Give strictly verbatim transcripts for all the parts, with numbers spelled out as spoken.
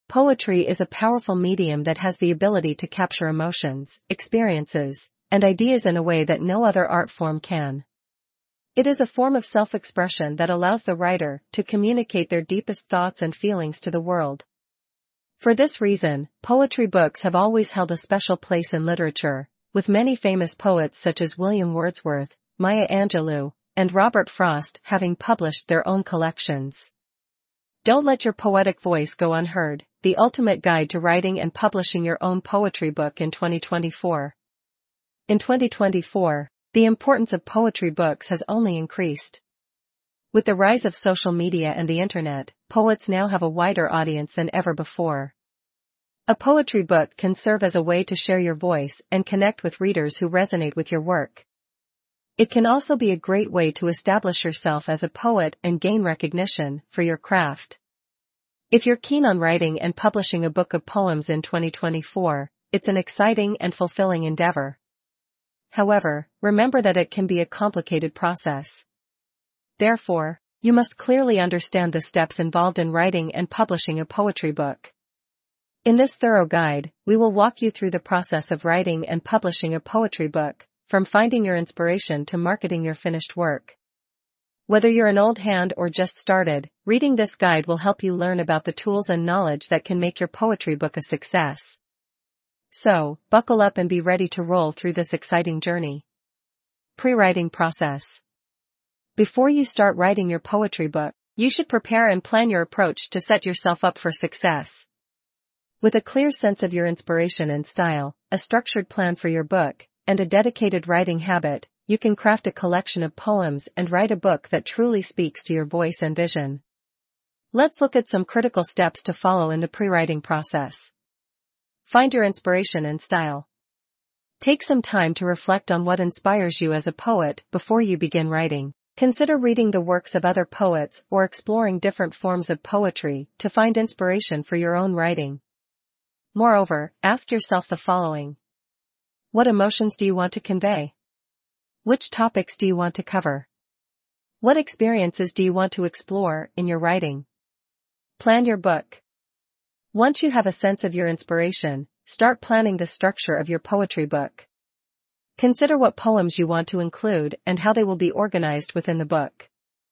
Poetry is a powerful medium that has the ability to capture emotions, experiences, and ideas in a way that no other art form can. It is a form of self-expression that allows the writer to communicate their deepest thoughts and feelings to the world. For this reason, poetry books have always held a special place in literature, with many famous poets such as William Wordsworth, Maya Angelou, and Robert Frost having published their own collections. Don't let your poetic voice go unheard, the ultimate guide to writing and publishing your own poetry book in twenty twenty-four. In twenty twenty-four, the importance of poetry books has only increased. With the rise of social media and the internet, poets now have a wider audience than ever before. A poetry book can serve as a way to share your voice and connect with readers who resonate with your work. It can also be a great way to establish yourself as a poet and gain recognition for your craft. If you're keen on writing and publishing a book of poems in twenty twenty-four, it's an exciting and fulfilling endeavor. However, remember that it can be a complicated process. Therefore, you must clearly understand the steps involved in writing and publishing a poetry book. In this thorough guide, we will walk you through the process of writing and publishing a poetry book, from finding your inspiration to marketing your finished work. Whether you're an old hand or just started, reading this guide will help you learn about the tools and knowledge that can make your poetry book a success. So, buckle up and be ready to roll through this exciting journey. Pre-writing process. Before you start writing your poetry book, you should prepare and plan your approach to set yourself up for success. With a clear sense of your inspiration and style, a structured plan for your book, and a dedicated writing habit, you can craft a collection of poems and write a book that truly speaks to your voice and vision. Let's look at some critical steps to follow in the pre-writing process. Find your inspiration and style. Take some time to reflect on what inspires you as a poet before you begin writing. Consider reading the works of other poets or exploring different forms of poetry to find inspiration for your own writing. Moreover, ask yourself the following. What emotions do you want to convey? Which topics do you want to cover? What experiences do you want to explore in your writing? Plan your book. Once you have a sense of your inspiration, start planning the structure of your poetry book. Consider what poems you want to include and how they will be organized within the book.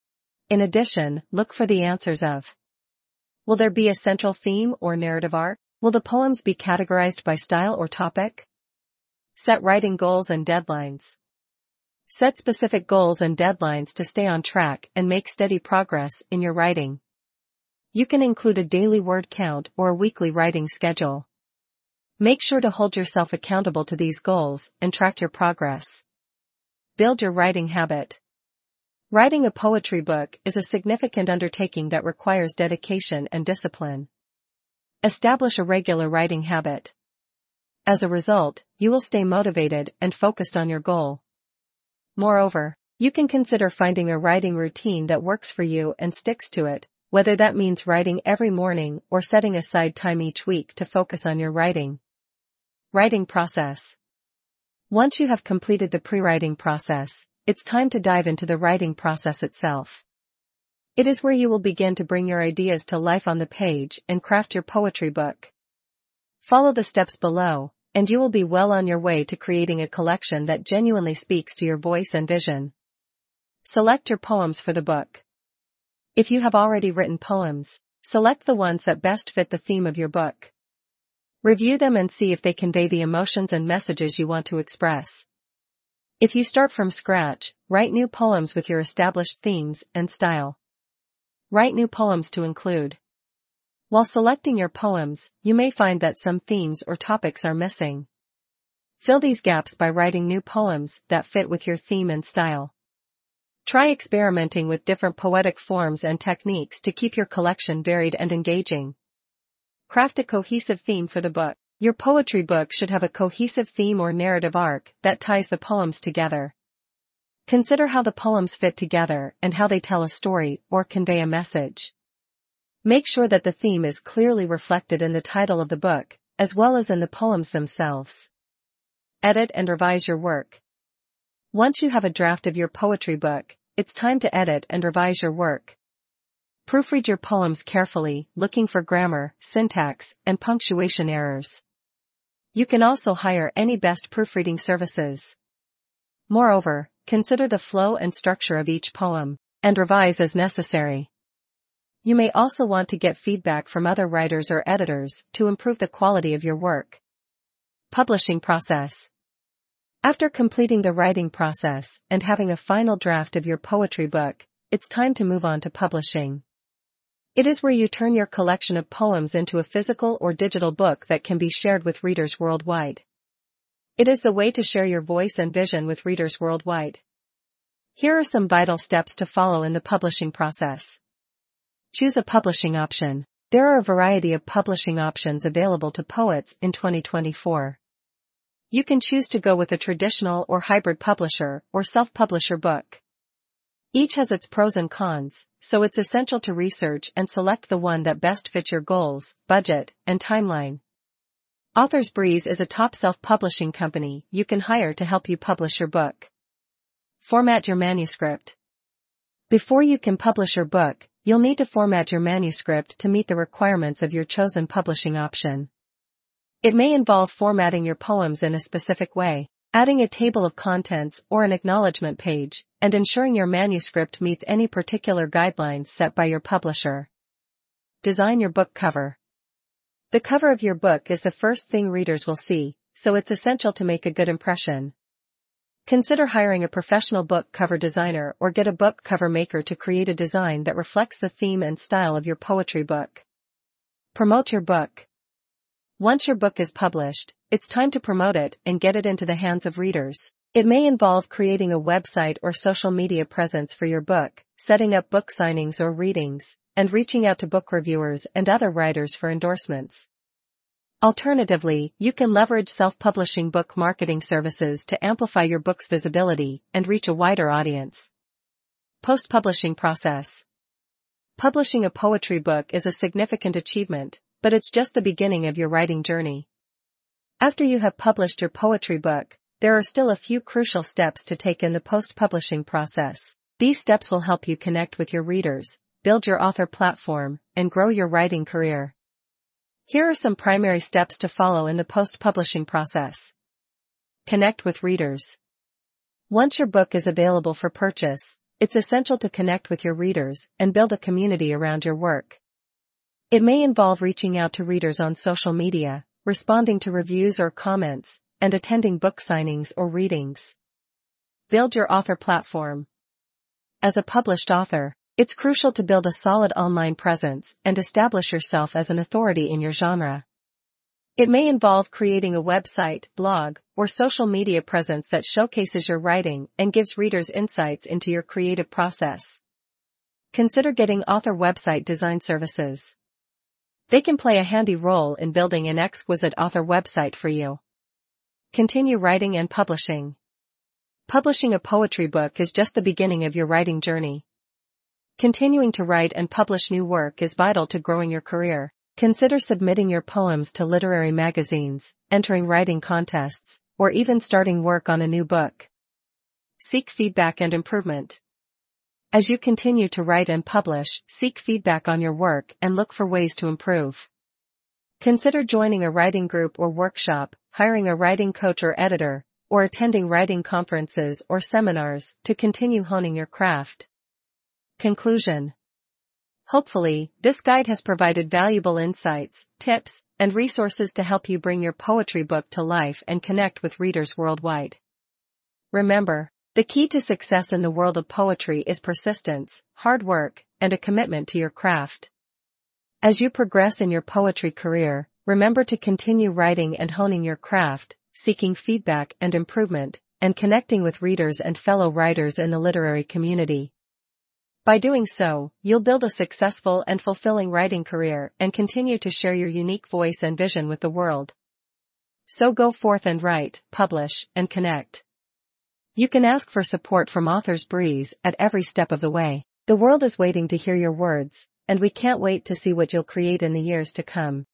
In addition, look for the answers of: will there be a central theme or narrative arc? Will the poems be categorized by style or topic? Set writing goals and deadlines. Set specific goals and deadlines to stay on track and make steady progress in your writing. You can include a daily word count or a weekly writing schedule. Make sure to hold yourself accountable to these goals and track your progress. Build your writing habit. Writing a poetry book is a significant undertaking that requires dedication and discipline. Establish a regular writing habit. As a result, you will stay motivated and focused on your goal. Moreover, you can consider finding a writing routine that works for you and sticks to it, whether that means writing every morning or setting aside time each week to focus on your writing. Writing process. Once you have completed the pre-writing process, it's time to dive into the writing process itself. It is where you will begin to bring your ideas to life on the page and craft your poetry book. Follow the steps below, and you will be well on your way to creating a collection that genuinely speaks to your voice and vision. Select your poems for the book. If you have already written poems, select the ones that best fit the theme of your book. Review them and see if they convey the emotions and messages you want to express. If you start from scratch, write new poems with your established themes and style. Write new poems to include. While selecting your poems, you may find that some themes or topics are missing. Fill these gaps by writing new poems that fit with your theme and style. Try experimenting with different poetic forms and techniques to keep your collection varied and engaging. Craft a cohesive theme for the book. Your poetry book should have a cohesive theme or narrative arc that ties the poems together. Consider how the poems fit together and how they tell a story or convey a message. Make sure that the theme is clearly reflected in the title of the book, as well as in the poems themselves. Edit and revise your work. Once you have a draft of your poetry book, it's time to edit and revise your work. Proofread your poems carefully, looking for grammar, syntax, and punctuation errors. You can also hire any best proofreading services. Moreover, consider the flow and structure of each poem, and revise as necessary. You may also want to get feedback from other writers or editors to improve the quality of your work. Publishing process. After completing the writing process and having a final draft of your poetry book, it's time to move on to publishing. It is where you turn your collection of poems into a physical or digital book that can be shared with readers worldwide. It is the way to share your voice and vision with readers worldwide. Here are some vital steps to follow in the publishing process. Choose a publishing option. There are a variety of publishing options available to poets in twenty twenty-four. You can choose to go with a traditional or hybrid publisher or self-publisher book. Each has its pros and cons, so it's essential to research and select the one that best fits your goals, budget, and timeline. Authors Breeze is a top self-publishing company you can hire to help you publish your book. Format your manuscript. Before you can publish your book, you'll need to format your manuscript to meet the requirements of your chosen publishing option. It may involve formatting your poems in a specific way, adding a table of contents or an acknowledgement page, and ensuring your manuscript meets any particular guidelines set by your publisher. Design your book cover. The cover of your book is the first thing readers will see, so it's essential to make a good impression. Consider hiring a professional book cover designer or get a book cover maker to create a design that reflects the theme and style of your poetry book. Promote your book. Once your book is published, it's time to promote it and get it into the hands of readers. It may involve creating a website or social media presence for your book, setting up book signings or readings, and reaching out to book reviewers and other writers for endorsements. Alternatively, you can leverage self-publishing book marketing services to amplify your book's visibility and reach a wider audience. Post-publishing process. Publishing a poetry book is a significant achievement, but it's just the beginning of your writing journey. After you have published your poetry book, there are still a few crucial steps to take in the post-publishing process. These steps will help you connect with your readers, build your author platform, and grow your writing career. Here are some primary steps to follow in the post-publishing process. Connect with readers. Once your book is available for purchase, it's essential to connect with your readers and build a community around your work. It may involve reaching out to readers on social media, responding to reviews or comments, and attending book signings or readings. Build your author platform. As a published author, it's crucial to build a solid online presence and establish yourself as an authority in your genre. It may involve creating a website, blog, or social media presence that showcases your writing and gives readers insights into your creative process. Consider getting author website design services. They can play a handy role in building an exquisite author website for you. Continue writing and publishing. Publishing a poetry book is just the beginning of your writing journey. Continuing to write and publish new work is vital to growing your career. Consider submitting your poems to literary magazines, entering writing contests, or even starting work on a new book. Seek feedback and improvement. As you continue to write and publish, seek feedback on your work and look for ways to improve. Consider joining a writing group or workshop, hiring a writing coach or editor, or attending writing conferences or seminars to continue honing your craft. Conclusion. Hopefully, this guide has provided valuable insights, tips, and resources to help you bring your poetry book to life and connect with readers worldwide. Remember, the key to success in the world of poetry is persistence, hard work, and a commitment to your craft. As you progress in your poetry career, remember to continue writing and honing your craft, seeking feedback and improvement, and connecting with readers and fellow writers in the literary community. By doing so, you'll build a successful and fulfilling writing career and continue to share your unique voice and vision with the world. So go forth and write, publish, and connect. You can ask for support from Authors Breeze at every step of the way. The world is waiting to hear your words, and we can't wait to see what you'll create in the years to come.